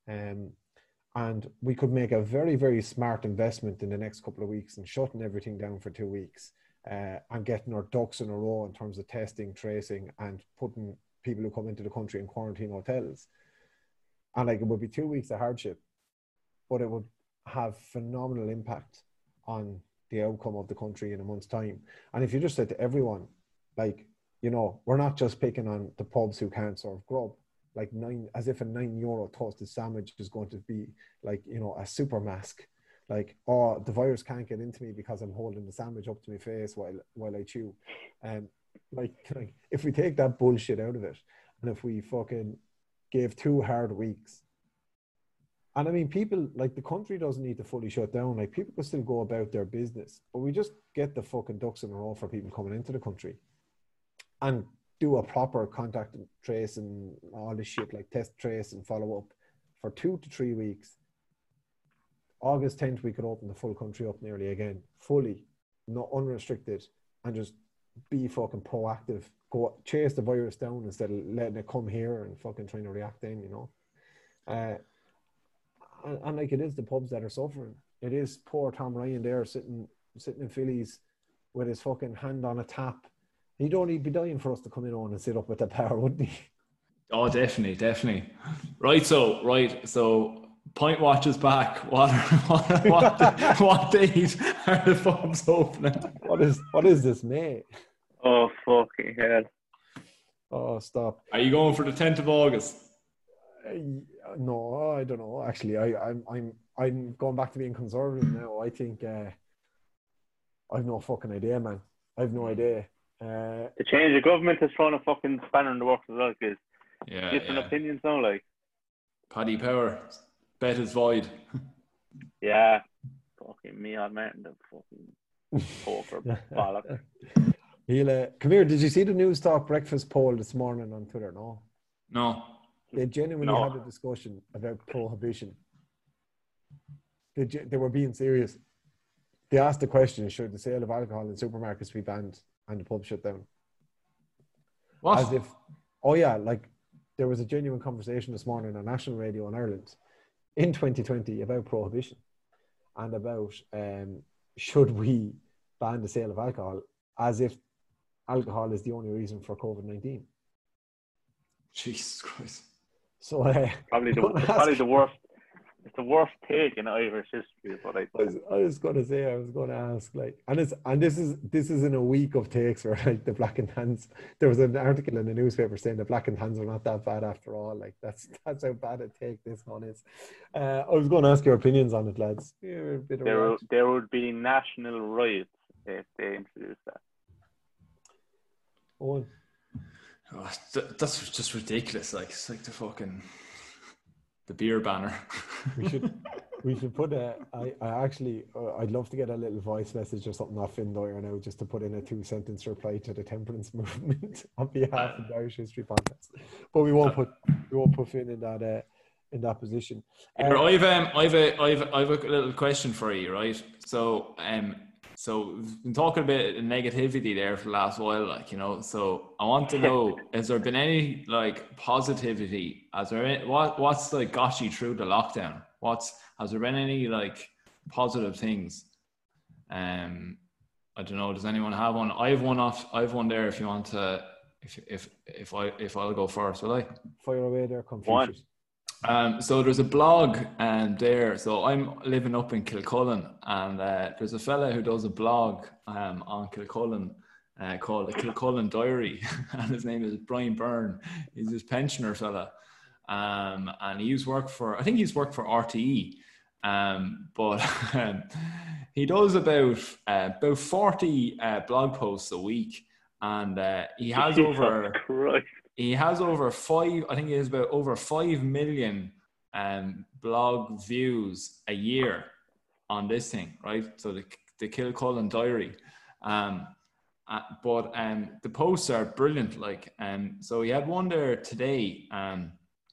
And we could make a very, very smart investment in the next couple of weeks and shutting everything down for 2 weeks, and getting our ducks in a row in terms of testing, tracing, and putting people who come into the country in quarantine hotels. And like, it would be 2 weeks of hardship, but it would have phenomenal impact on the outcome of the country in a month's time. And if you just said to everyone, like, you know, we're not just picking on the pubs who can't serve grub, like as if a €9 toasted sandwich is going to be like, you know, a super mask. Like, oh, the virus can't get into me because I'm holding the sandwich up to my face while I chew. Like, if we take that bullshit out of it, and if we fucking gave 2 hard weeks, and I mean, people, like, the country doesn't need to fully shut down. Like, people can still go about their business, but we just get the fucking ducks in a row for people coming into the country, and do a proper contact and trace and all this shit, like test, trace, and follow up for 2 to 3 weeks. August 10th, we could open the full country up nearly again, fully, not unrestricted, and just be fucking proactive. Go chase the virus down instead of letting it come here and fucking trying to react in, you know. And like, it is the pubs that are suffering. It is poor Tom Ryan there sitting in Phillies with his fucking hand on a tap. He'd only be dying for us to come in on and sit up at the bar, wouldn't he? Oh, definitely. Right, so Point Watch is back. What date are the pubs opening? What is this, mate? Oh, fucking hell. Oh, stop. Are you going for the 10th of August? No, I don't know. Actually, I'm going back to being conservative now. I think I've no fucking idea, man. I've no idea. The change of government has thrown a fucking spanner in the works as well, because different opinions now, like. Paddy Power, bet is void. Yeah, fucking me on Martin, the fucking poker bollock. Come here. Did you see the News Talk breakfast poll this morning on Twitter? No. They genuinely had a discussion about prohibition. They were being serious. They asked the question, should the sale of alcohol in supermarkets be banned and the pub shut down? What? As if, oh yeah, like, there was a genuine conversation this morning on national radio in Ireland in 2020 about prohibition and about should we ban the sale of alcohol, as if alcohol is the only reason for COVID-19. Jesus Christ. So probably the worst. It's the worst take in Irish history. Is what I was going to ask, like, and this is in a week of takes where, like, the Black and Tans. There was an article in the newspaper saying the Black and Tans are not that bad after all. Like, that's how bad a take this one is. I was going to ask your opinions on it, lads. There would be national riots if they introduced that. Oh, that's just ridiculous. Like, it's like the beer banner. We should put I actually, I'd love to get a little voice message or something off Finn Dyer now, just to put in a 2-sentence reply to the temperance movement on behalf of the Irish History Podcast. But we won't put Finn in that position. I've a little question for you, right? So we've been talking about negativity there for the last while, like, you know. So I want to know: has there been any like positivity? What's like got you through the lockdown? Has there been any like positive things? I don't know. Does anyone have one? I have one there. If you want to, if I'll go first, will I? Fire away there, Confucius. So there's a blog there. So I'm living up in Kilcullen, and there's a fella who does a blog on Kilcullen called the Kilcullen Diary, and his name is Brian Byrne. He's this pensioner fella, and he's worked for RTE, but he does about 40 blog posts a week, and he has over. Christ. He has over 5 million blog views a year on this thing, right? So the Kilcullen Diary. But the posts are brilliant. Like, so he had one there today, and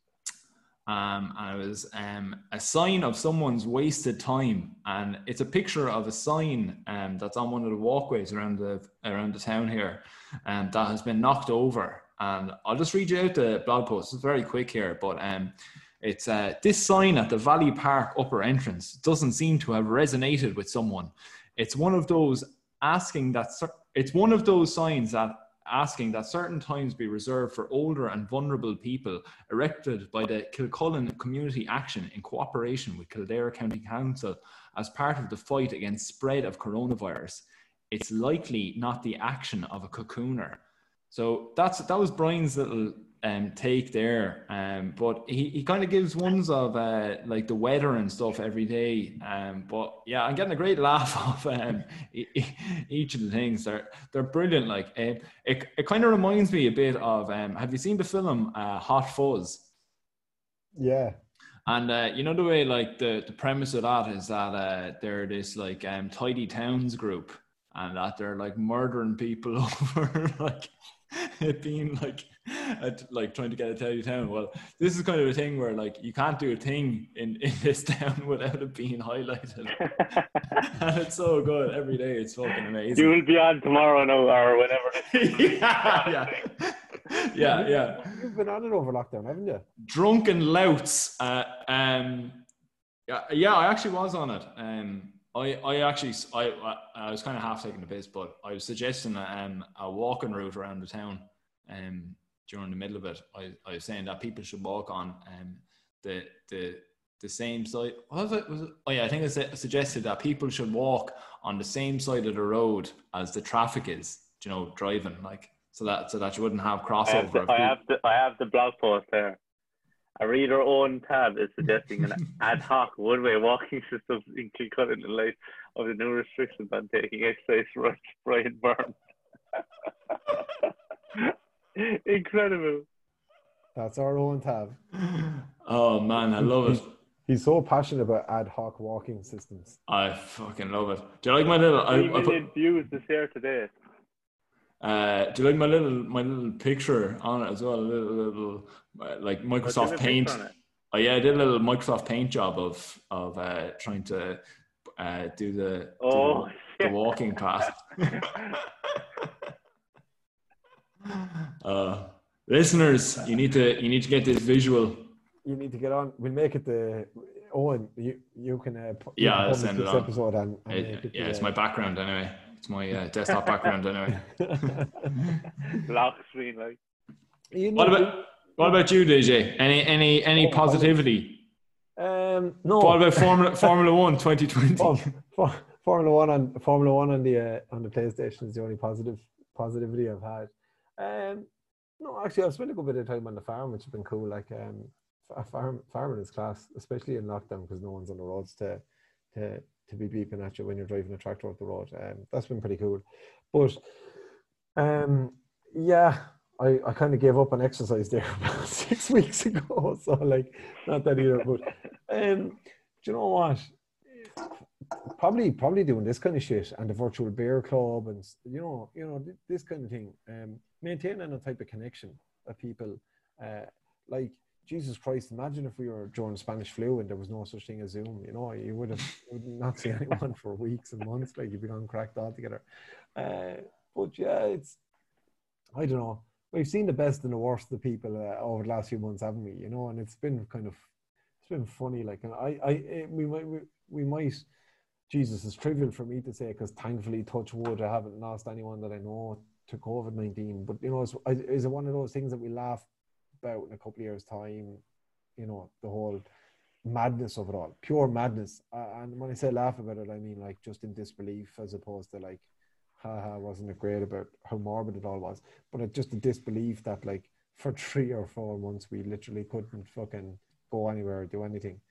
it was a sign of someone's wasted time, and it's a picture of a sign that's on one of the walkways around the town here, that has been knocked over. And I'll just read you out the blog post. It's very quick here, but it's this sign at the Valley Park upper entrance doesn't seem to have resonated with someone. It's one of those signs that asking that certain times be reserved for older and vulnerable people, erected by the Kilcullen Community Action in cooperation with Kildare County Council as part of the fight against spread of coronavirus. It's likely not the action of a cocooner. So that was Brian's little take there, but he kind of gives ones of like the weather and stuff every day, but yeah, I'm getting a great laugh off each of the things. They're brilliant. Like it kind of reminds me a bit of have you seen the film Hot Fuzz? Yeah. And you know the way, like, the premise of that is that they're this like tidy towns group, and that they're like murdering people over like it being like trying to get a tidy town. Well, this is kind of a thing where like you can't do a thing in this town without it being highlighted. And it's so good every day. It's fucking amazing. You will be on tomorrow, or whenever. Yeah. You've been on it over lockdown, haven't you? Drunken louts. I actually was on it. I was kind of half taking the piss, but I was suggesting a walking route around the town during the middle of it. I was saying that people should walk on the same side. What was it? Oh yeah, I think I suggested that people should walk on the same side of the road as the traffic is, you know, driving, like so that you wouldn't have crossover. I have the blog post there. A reader own tab is suggesting an ad hoc one-way walking system in Kilcullen in light of the new restrictions on taking exercise. Brian Byrne. Incredible. That's our own tab. Oh man, I love it. He's so passionate about ad hoc walking systems. I fucking love it. Do you like my little? 3 million views this year today. Do you like my little picture on it as well? A little like Microsoft Paint. Oh yeah, I did a little Microsoft Paint job of trying to do the walking path. Listeners, you need to get this visual. You need to get on. We'll make it the Owen. You can I'll send it on. Episode and it's my background anyway. It's my desktop background anyway. Lock screen, like. What about you, DJ? Any positivity? No. What about Formula 1 2020? Formula One on the PlayStation is the only positivity I've had. No, actually, I've spent a good bit of time on the farm, which has been cool. Like farming is class, especially in lockdown, because no one's on the roads to be beeping at you when you're driving a tractor up the road. That's been pretty cool. But I kind of gave up on exercise there about 6 weeks ago. So like, not that either. But you know what? Probably doing this kind of shit and the virtual beer club and this kind of thing. Maintaining a type of connection that people like. Jesus Christ! Imagine if we were during Spanish flu and there was no such thing as Zoom. You know, you would not see anyone for weeks and months. Like you'd be on cracked altogether. But yeah, I don't know. We've seen the best and the worst of the people over the last few months, haven't we? You know, and it's been funny. Like, and we might. Jesus, it's trivial for me to say because thankfully, touch wood, I haven't lost anyone that I know to COVID-19. But you know, is it one of those things that we laugh about in a couple of years' time? You know, the whole madness of it all, pure madness. And when I say laugh about it, I mean like just in disbelief, as opposed to like, haha, wasn't it great about how morbid it all was? But it's just a disbelief that like for 3 or 4 months we literally couldn't fucking go anywhere or do anything.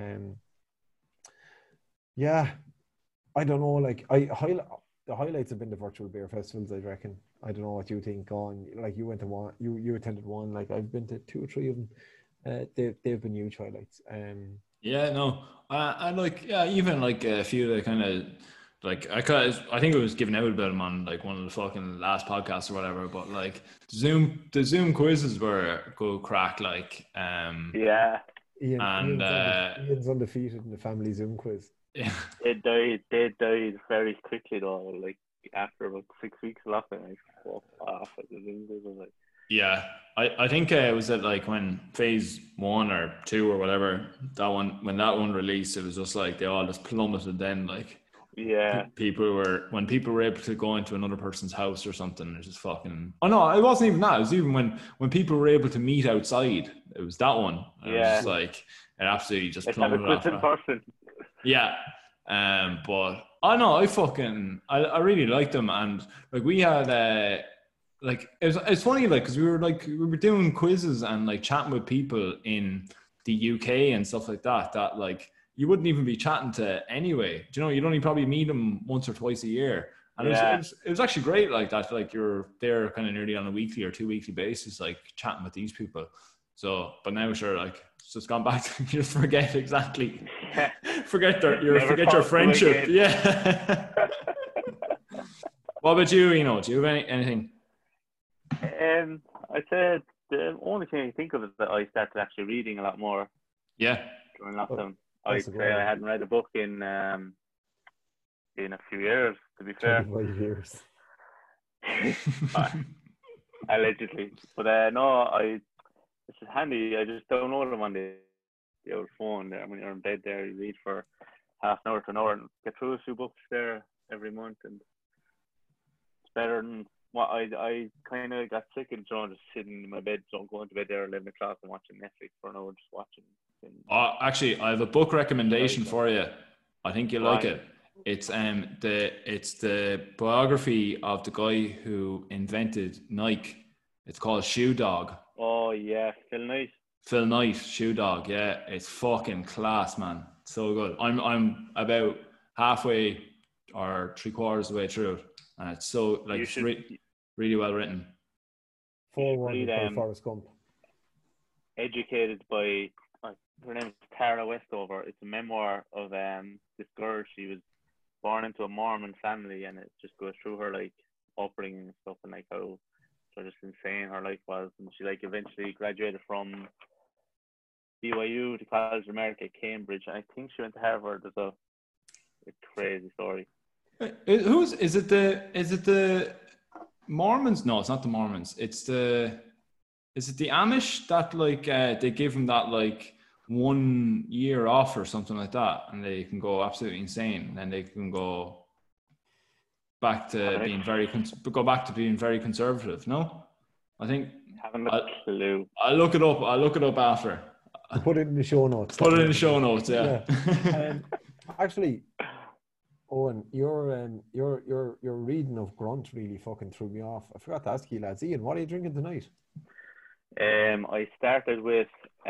Yeah, I don't know. Like the highlights have been the virtual beer festivals, I reckon. I don't know what you think. Like you went to one, you attended one. Like I've been to 2 or 3 of them. They've been huge highlights. Yeah, no, I like even like a few of the kind of like I think it was given out about them on like one of the fucking last podcasts or whatever. But like the Zoom quizzes were go crack. Like yeah. Ian's undefeated in the family Zoom quiz. Yeah. They died very quickly though. Like after about 6 weeks of lockdown, I fucked off at the Zoom quiz. I was like, yeah, I think it was at like when phase 1 or 2 or whatever when that one released, it was just like they all just plummeted. Then like when people were able to go into another person's house or something, it's just fucking. Oh no, it wasn't even that. It was even when people were able to meet outside. It was that one. It was just like it absolutely just plummeted after. Yeah, but I know I really liked them, and like we had like it's funny like because we were doing quizzes and like chatting with people in the UK and stuff like that like you wouldn't even be chatting to anyway. Do you know, you'd only probably meet them once or twice a year, and it was actually great like that. Like you're there kind of nearly on a weekly or 2 weekly basis, like chatting with these people. So, but now sure, like it's just gone back to you just forget exactly. Forget your friendship. Yeah. What about you? You know, do you have anything? I said the only thing I think of is that I started actually reading a lot more. Yeah. During lockdown, I'd say I hadn't read a book in a few years. To be fair. 25 years. Allegedly, but no, it's just handy. I just download them on the old phone there. When you're in bed there, you read for half an hour to an hour and get through a few books there every month, and it's better than what I kind of got sick and just sitting in my bed, going to bed there at 11 o'clock and watching Netflix for an hour, just watching. Actually, I have a book recommendation for you. I think you'll like it. It's the biography of the guy who invented Nike. It's called Shoe Dog. Oh yeah, Phil Knight, Shoe Dog. Yeah, it's fucking class, man. So good. I'm about halfway or 3/4 of the way through it, and it's so like really well written. Forward by Forrest Gump. Educated by her name is Tara Westover. It's a memoir of this girl. She was born into a Mormon family, and it just goes through her like upbringing and stuff, and like how just insane her life was. And she like eventually graduated from BYU, the College of America, Cambridge. I think she went to Harvard. There's a crazy story. Is it the Mormons? No, it's not the Mormons. Is it the Amish that like they give them that like 1 year off or something like that, and they can go absolutely insane, and then they can go back to being very conservative. No, I think haven't a clue. I'll look it up. I'll look it up after. I'll put it in the show notes. Yeah. Actually, Owen, your reading of Grunt really fucking threw me off. I forgot to ask you, lads. Ian, what are you drinking tonight? I started with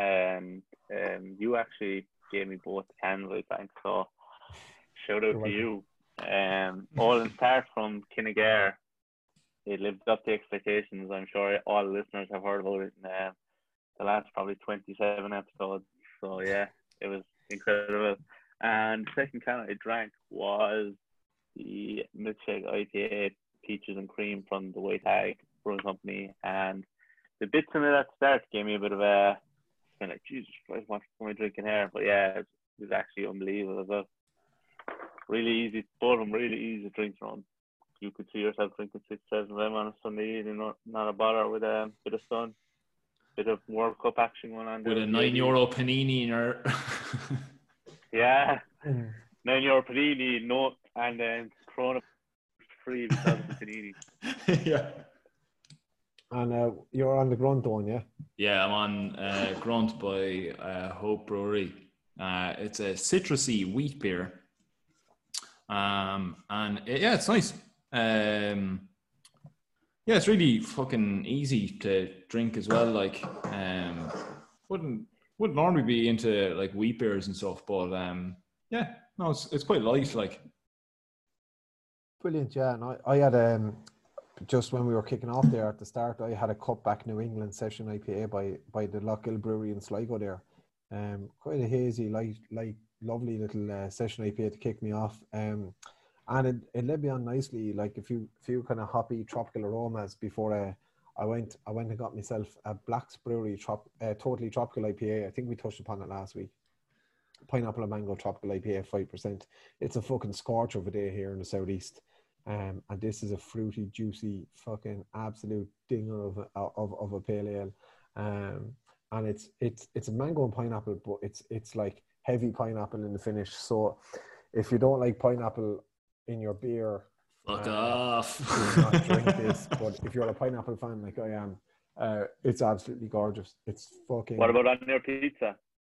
you actually gave me both cans, I think. So shout out to you. All in start from Kinnegare. It lived up to expectations. I'm sure all listeners have heard about it in the last probably 27 episodes. So yeah, it was incredible. And the second can I drank was the milkshake IPA, peaches and cream from the White Hag Brewing Company. And the bits in it at the start gave me a bit of a kind of like, Jesus Christ, what am I drinking here? But yeah, it was actually unbelievable as well. Really easy, both of them really easy to drink from. You could see yourself drinking 6-7 of them on a Sunday evening, not a bother with a bit of sun, bit of World Cup action going on. With a €9 panini in your... Yeah, €9 panini, no, and then Corona free because of the panini. Yeah. And you're on the Grunt one, yeah? Yeah, I'm on Grunt by Hope Brewery. It's a citrusy wheat beer. It's nice. It's really fucking easy to drink as well. Like, wouldn't normally be into like wheat beers and stuff, but it's quite light. Like, Brilliant, yeah. And I had just when we were kicking off there at the start, I had a Cutback New England Session IPA by the Lockhill Brewery in Sligo there. Quite a hazy, light, lovely little session IPA to kick me off. And it led me on nicely, like a few kind of hoppy tropical aromas before I went and got myself a Black's Brewery Totally Tropical IPA. I think we touched upon it last week. Pineapple and mango tropical IPA, 5%. It's a fucking scorcher of a day here in the southeast. And this is a fruity, juicy, fucking absolute dinger of a pale ale. And it's a mango and pineapple, but it's like heavy pineapple in the finish. So if you don't like pineapple in your beer, fuck off. Do not drink this. But if you're a pineapple fan like I am, it's absolutely gorgeous. It's fucking. What about on your pizza?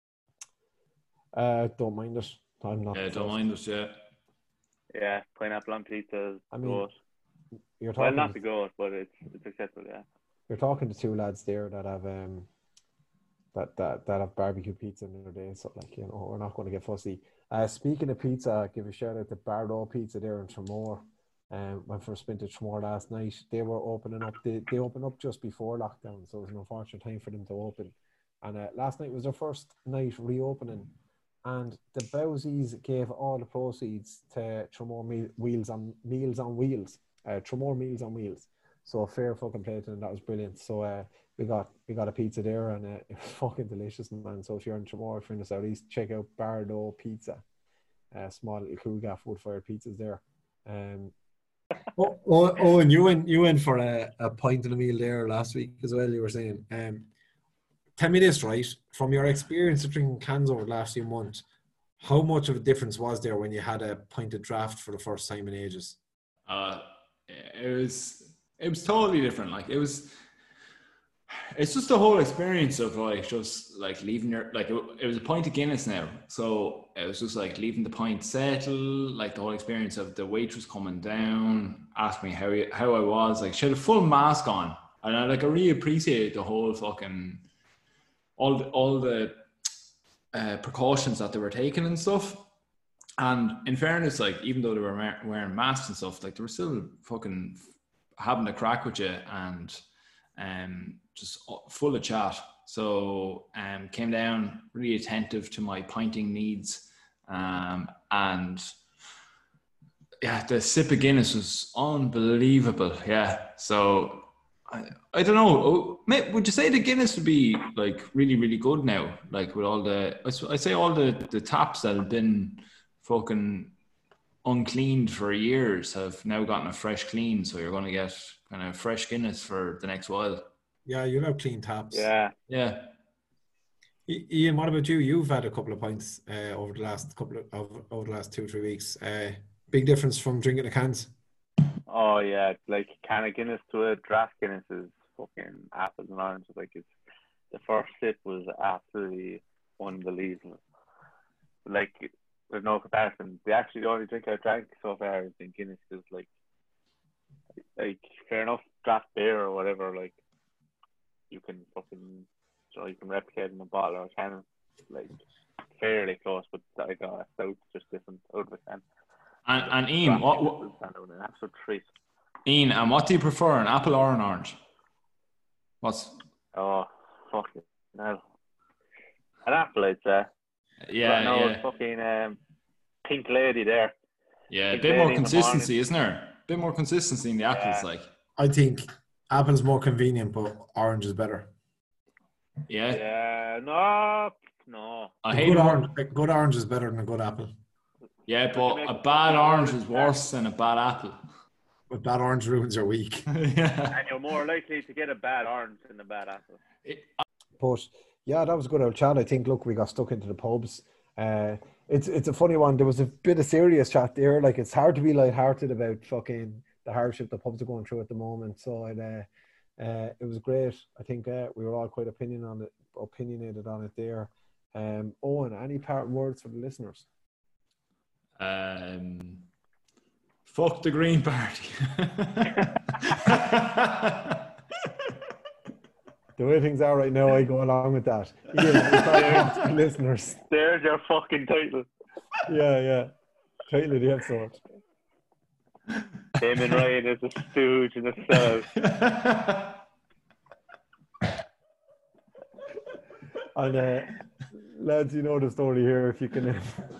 Don't mind it. I'm not. Yeah, don't mind it. Yeah. Yeah, pineapple on pizza is goat. Not the goat, but it's acceptable. Yeah. You're talking to two lads there that have that have barbecue pizza in their day, so like, you know, we're not going to get fussy. Speaking of pizza, give a shout out to Bardo Pizza there in Tramore. When first been to Tramore last night, they were opening up. They opened up just before lockdown, so it was an unfortunate time for them to open. And last night was their first night reopening, and the Bowsies gave all the proceeds to Tramore Meals on Wheels. Tramore Meals on Wheels. So fair fucking play to them. That was brilliant. So we got a pizza there, and it was fucking delicious, man. So if you're in Tramore, if you're in the southeast, check out Bardo Pizza. Small little cool gaff wood-fired pizzas there. And you went for a pint and a meal there last week as well. You were saying. Tell me this, right? From your experience of drinking cans over the last few months, how much of a difference was there when you had a pint of draft for the first time in ages? It was totally different. Like, it's just the whole experience of like just like leaving your it was a pint of Guinness now, so it was just like leaving the pint settle, like the whole experience of the waitress coming down, asking me how I was. Like, she had a full mask on, and I really appreciate the whole fucking all the precautions that they were taking and stuff. And in fairness, like, even though they were wearing masks and stuff, like, they were still fucking having a crack with you and just full of chat. So came down, really attentive to my pinting needs, and yeah, the sip of Guinness was unbelievable. Yeah, so I don't know. Mate, would you say the Guinness would be like really, really good now? Like, with all I'd say all the taps that have been fucking uncleaned for years have now gotten a fresh clean, so you're going to get kind of fresh Guinness for the next while. Yeah, you'll have clean taps. Yeah. Ian, what about you? You've had a couple of pints over the last 2-3 weeks. Big difference from drinking the cans. Oh yeah, like can of Guinness to a draft Guinness is fucking apples and oranges. Like, the first sip was absolutely unbelievable. Like, there's no comparison. The only drink I've drank so far has been Guinness, because like fair enough, draft beer or whatever, like, you can replicate in a bottle or a can, like, fairly close, but like a stout just different out of a can. And Ian, what an absolute treat. Ian, and what do you prefer, an apple or an orange? Oh, fucking hell. An apple, I'd say. Yeah. Fucking pink lady there. Yeah, a bit more consistency, isn't there? A bit more consistency in the apples, like. I think apple's more convenient, but orange is better. Yeah. Yeah, no. I hate a good orange is better than a good apple. Yeah, but a bad orange is worse than a bad apple. But bad orange ruins your week. Yeah. And you're more likely to get a bad orange than a bad apple. But yeah, that was a good old chat. I think, look, we got stuck into the pubs. It's a funny one. There was a bit of serious chat there. Like, it's hard to be lighthearted about fucking the hardship the pubs are going through at the moment. So it was great. I think we were all quite opinionated on it there. Owen, any parting words for the listeners? Fuck the Green Party. The way things are right now, I go along with that. Yeah, listeners. There's your fucking title. Yeah. Title of the episode. Damon Ryan is a stooge in himself. And lads, you know the story here. If you can,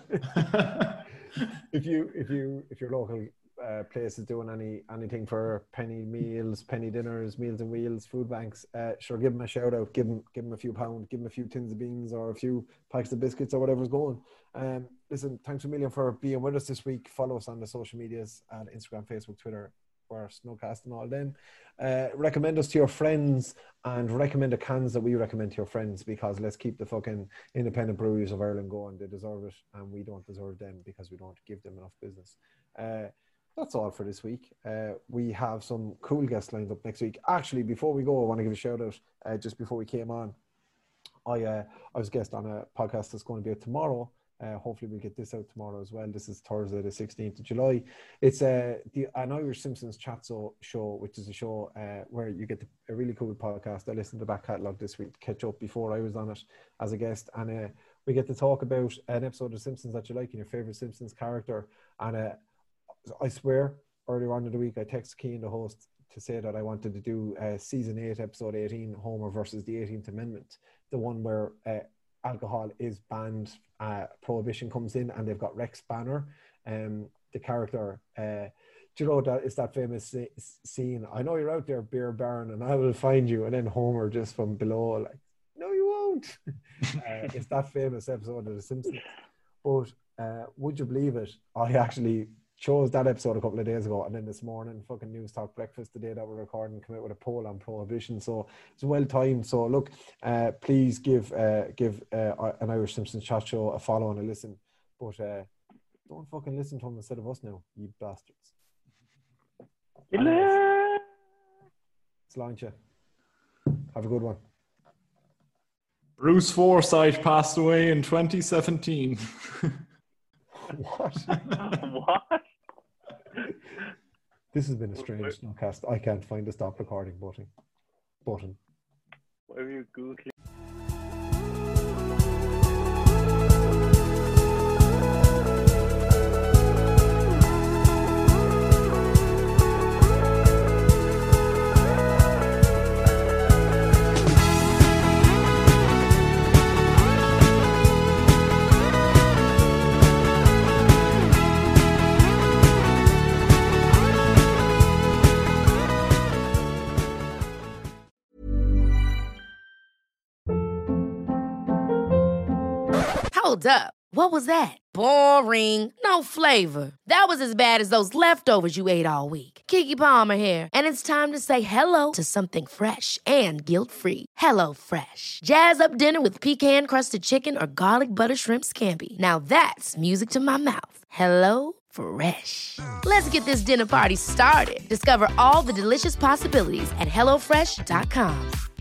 if your local place is doing anything for penny meals, penny dinners, Meals and Wheels, food banks, sure, give them a shout out. Give them a few pounds, give them a few tins of beans or a few packs of biscuits or whatever's going. Listen, thanks a million for being with us this week. Follow us on the social medias at Instagram, Facebook, Twitter, or Snowcast and all them. Recommend us to your friends and recommend the cans that we recommend to your friends, because let's keep the fucking independent breweries of Ireland going. They deserve it, and we don't deserve them because we don't give them enough business. That's all for this week. We have some cool guests lined up next week. Actually, before we go, I want to give a shout out. Just before we came on, I was a guest on a podcast that's going to be out tomorrow. Hopefully we'll get this out tomorrow as well. This is Thursday the 16th of July. It's an Irish Simpsons chat show, which is a show where you get a really cool podcast. I listened to the back catalogue this week to catch up before I was on it as a guest, and we get to talk about an episode of Simpsons that you like and your favourite Simpsons character. And I swear, earlier on in the week I texted Cian, the host, to say that I wanted to do season 8 episode 18, Homer versus the 18th Amendment, the one where alcohol is banned, prohibition comes in, and they've got Rex Banner, the character. Do you know that it's that famous scene? I know you're out there, beer baron, and I will find you. And then Homer just from below, like, no, you won't. It's that famous episode of The Simpsons. But would you believe it? I actually chose that episode a couple of days ago, and then this morning, fucking News Talk Breakfast, the day that we're recording, come out with a poll on prohibition. So it's well timed. So look, please give an Irish Simpsons chat show a follow and a listen, but don't fucking listen to them instead of us now, you bastards. It's launch you. Have a good one. Bruce Forsyth passed away in 2017. What? What? This has been a strange Snowcast. I can't find the stop recording button. Why are you Googling? Hold up. What was that? Boring. No flavor. That was as bad as those leftovers you ate all week. Keke Palmer here, and it's time to say hello to something fresh and guilt-free. Hello Fresh. Jazz up dinner with pecan-crusted chicken or garlic butter shrimp scampi. Now that's music to my mouth. Hello Fresh. Let's get this dinner party started. Discover all the delicious possibilities at HelloFresh.com.